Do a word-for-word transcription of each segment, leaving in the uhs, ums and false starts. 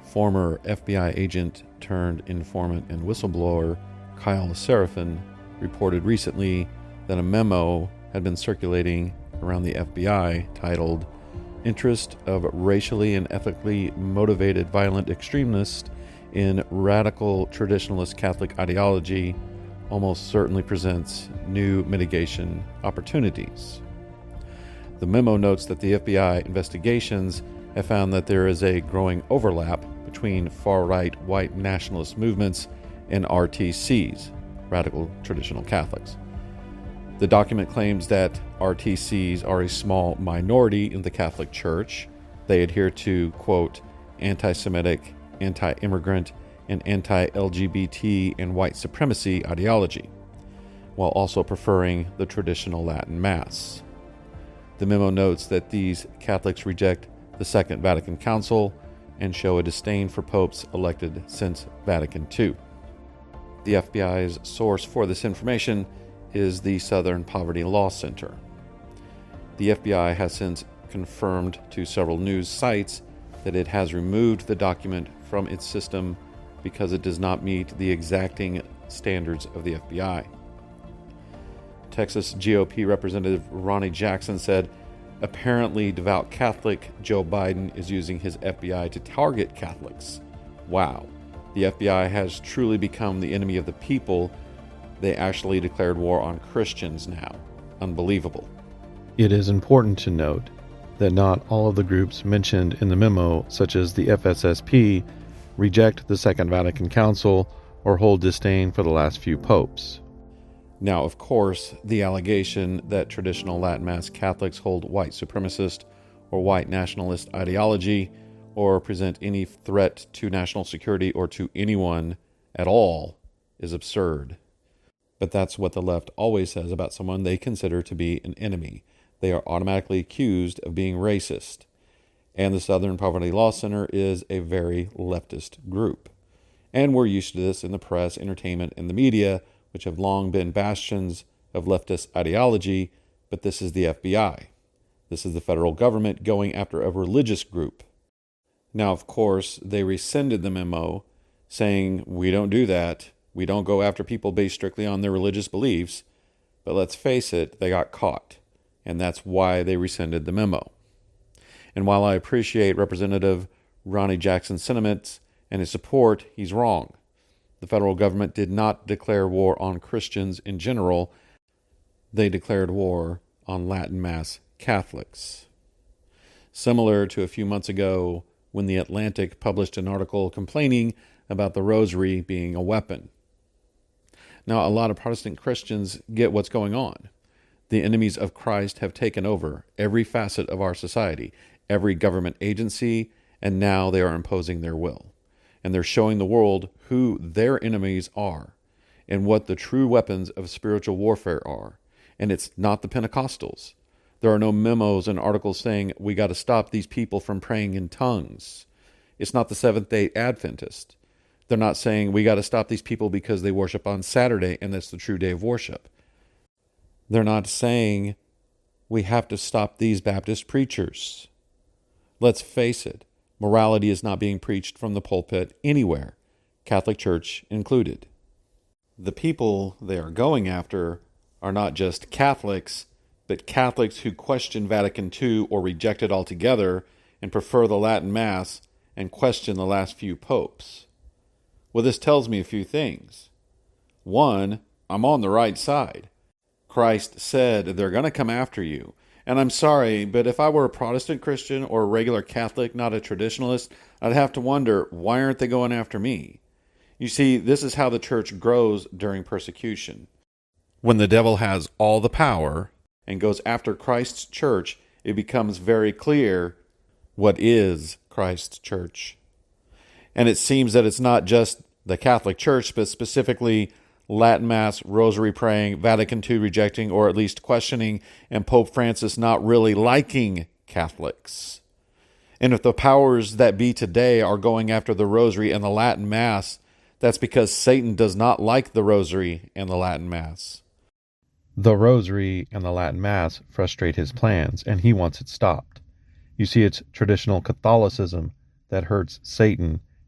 Former F B I agent turned informant and whistleblower Kyle Seraphin reported recently that a memo had been circulating around the F B I titled "Interest of Racially and Ethically Motivated Violent Extremists in Radical Traditionalist Catholic Ideology almost certainly presents new mitigation opportunities." The memo notes that the F B I investigations have found that there is a growing overlap between far-right white nationalist movements and R T Cs, Radical Traditional Catholics. The document claims that R T Cs are a small minority in the Catholic Church. They adhere to, quote, anti-Semitic, anti-immigrant, and anti-L G B T and white supremacy ideology, while also preferring the traditional Latin Mass. The memo notes that these Catholics reject the Second Vatican Council and show a disdain for popes elected since Vatican Two. The F B I's source for this information is the Southern Poverty Law Center. The F B I has since confirmed to several news sites that it has removed the document from its system because it does not meet the exacting standards of the F B I. Texas G O P Representative Ronnie Jackson said, "Apparently devout Catholic Joe Biden is using his F B I to target Catholics. Wow. The F B I has truly become the enemy of the people. They actually declared war on Christians now. Unbelievable." It is important to note that not all of the groups mentioned in the memo, such as the F S S P, reject the Second Vatican Council or hold disdain for the last few popes. Now, of course, the allegation that traditional Latin Mass Catholics hold white supremacist or white nationalist ideology or present any threat to national security or to anyone at all is absurd. But that's what the left always says about someone they consider to be an enemy. They are automatically accused of being racist. And the Southern Poverty Law Center is a very leftist group. And we're used to this in the press, entertainment, and the media, which have long been bastions of leftist ideology, but this is the F B I. This is the federal government going after a religious group. Now, of course, they rescinded the memo saying, we don't do that. We don't go after people based strictly on their religious beliefs. But let's face it, they got caught. And that's why they rescinded the memo. And while I appreciate Representative Ronnie Jackson's sentiments and his support, he's wrong. The federal government did not declare war on Christians in general. They declared war on Latin Mass Catholics. Similar to a few months ago when The Atlantic published an article complaining about the rosary being a weapon. Now, a lot of Protestant Christians get what's going on. The enemies of Christ have taken over every facet of our society, every government agency, and now they are imposing their will. And they're showing the world who their enemies are and what the true weapons of spiritual warfare are. And it's not the Pentecostals. There are no memos and articles saying we got to stop these people from praying in tongues. It's not the Seventh-day Adventist. They're not saying we got to stop these people because they worship on Saturday and that's the true day of worship. They're not saying we have to stop these Baptist preachers. Let's face it. Morality is not being preached from the pulpit anywhere, Catholic Church included. The people they are going after are not just Catholics, but Catholics who question Vatican Two or reject it altogether and prefer the Latin Mass and question the last few popes. Well, this tells me a few things. One, I'm on the right side. Christ said they're going to come after you. And I'm sorry, but if I were a Protestant Christian or a regular Catholic, not a traditionalist, I'd have to wonder, why aren't they going after me? You see, this is how the church grows during persecution. When the devil has all the power and goes after Christ's church, it becomes very clear what is Christ's church. And it seems that it's not just the Catholic Church, but specifically Latin Mass, rosary praying, Vatican Two rejecting or at least questioning, and Pope Francis not really liking Catholics. And if the powers that be today are going after the rosary and the Latin Mass, that's because Satan does not like the rosary and the Latin Mass. The rosary and the Latin Mass frustrate his plans, and he wants it stopped. You see, it's traditional Catholicism that hurts Satan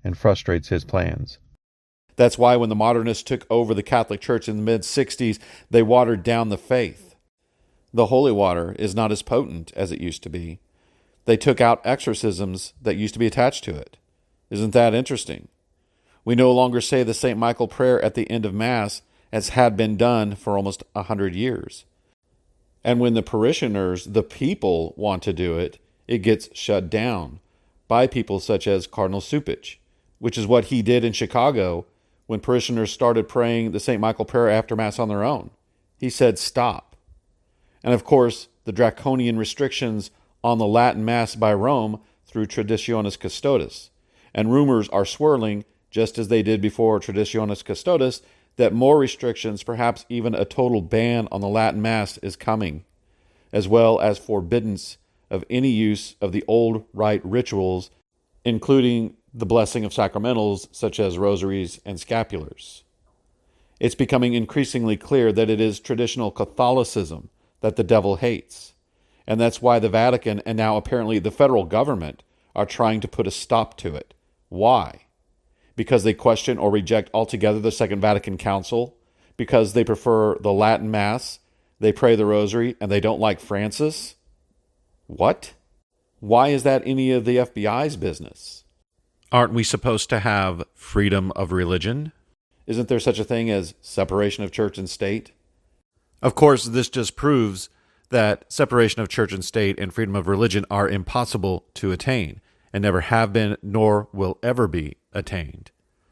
and frustrates his plans. That's why when the modernists took over the Catholic Church in the mid-sixties, they watered down the faith. The holy water is not as potent as it used to be. They took out exorcisms that used to be attached to it. Isn't that interesting? We no longer say the Saint Michael prayer at the end of Mass as had been done for almost a hundred years. And when the parishioners, the people, want to do it, it gets shut down by people such as Cardinal Cupich, which is what he did in Chicago when parishioners started praying the Saint Michael prayer after Mass on their own. He said, stop. And of course, the draconian restrictions on the Latin Mass by Rome through Traditionis Custodes. And rumors are swirling, just as they did before Traditionis Custodes, that more restrictions, perhaps even a total ban on the Latin Mass, is coming, as well as forbiddance of any use of the old rite rituals, including the blessing of sacramentals such as rosaries and scapulars. It's becoming increasingly clear that it is traditional Catholicism that the devil hates, and that's why the Vatican and now apparently the federal government are trying to put a stop to it. Why? Because they question or reject altogether the Second Vatican Council, because they prefer the Latin Mass, they pray the Rosary, and they don't like Francis? What? Why is that any of the F B I's business? Aren't we supposed to have freedom of religion? Isn't there such a thing as separation of church and state? Of course, this just proves that separation of church and state and freedom of religion are impossible to attain, and never have been nor will ever be attained.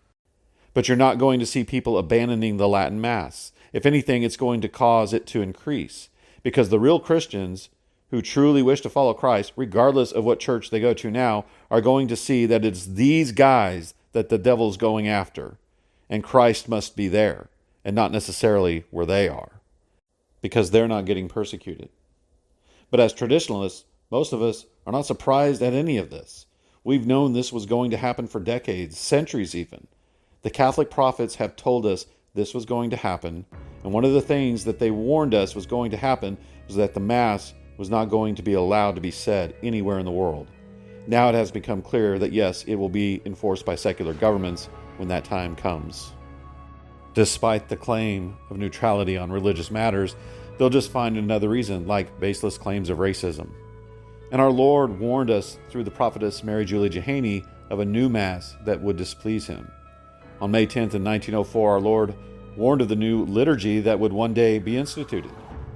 But you're not going to see people abandoning the Latin Mass. If anything, it's going to cause it to increase, because the real Christians who truly wish to follow Christ, regardless of what church they go to now, are going to see that it's these guys that the devil's going after, and Christ must be there, and not necessarily where they are, because they're not getting persecuted. But as traditionalists, most of us are not surprised at any of this. We've known this was going to happen for decades, centuries even. The Catholic prophets have told us this was going to happen, and one of the things that they warned us was going to happen was that the Mass was not going to be allowed to be said anywhere in the world. Now it has become clear that yes, it will be enforced by secular governments when that time comes. Despite the claim of neutrality on religious matters, they'll just find another reason, like baseless claims of racism. And our Lord warned us through the prophetess Mary Julie Jahaney of a new Mass that would displease him. On May tenth in nineteen oh four, our Lord warned of the new liturgy that would one day be instituted.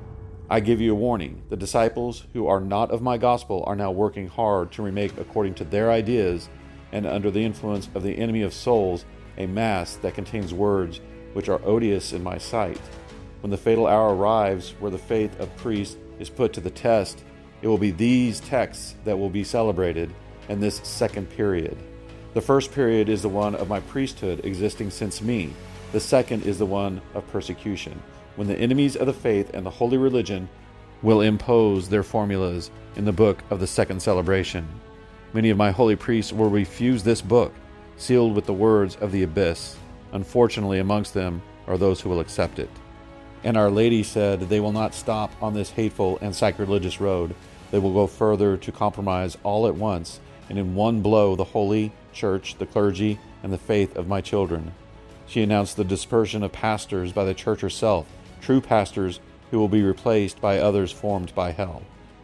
I give you a warning. The disciples who are not of my gospel are now working hard to remake, according to their ideas and under the influence of the enemy of souls, a Mass that contains words which are odious in my sight. When the fatal hour arrives where the faith of priests is put to the test, it will be these texts that will be celebrated in this second period. The first period is the one of my priesthood existing since me. The second is the one of persecution, when the enemies of the faith and the holy religion will impose their formulas in the book of the second celebration. Many of my holy priests will refuse this book, sealed with the words of the abyss. Unfortunately, amongst them are those who will accept it. And Our Lady said they will not stop on this hateful and sacrilegious road. They will go further to compromise all at once, and in one blow the holy church, the clergy, and the faith of my children. She announced the dispersion of pastors by the church herself, true pastors who will be replaced by others formed by hell.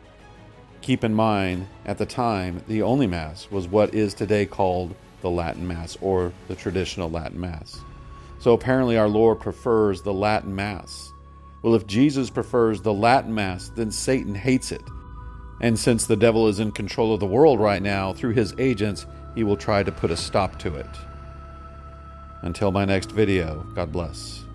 Keep in mind, at the time, the only Mass was what is today called the Latin Mass, or the traditional Latin Mass. So apparently our Lord prefers the Latin Mass. Well, if Jesus prefers the Latin Mass, then Satan hates it. And since the devil is in control of the world right now, through his agents, he will try to put a stop to it. Until my next video, God bless.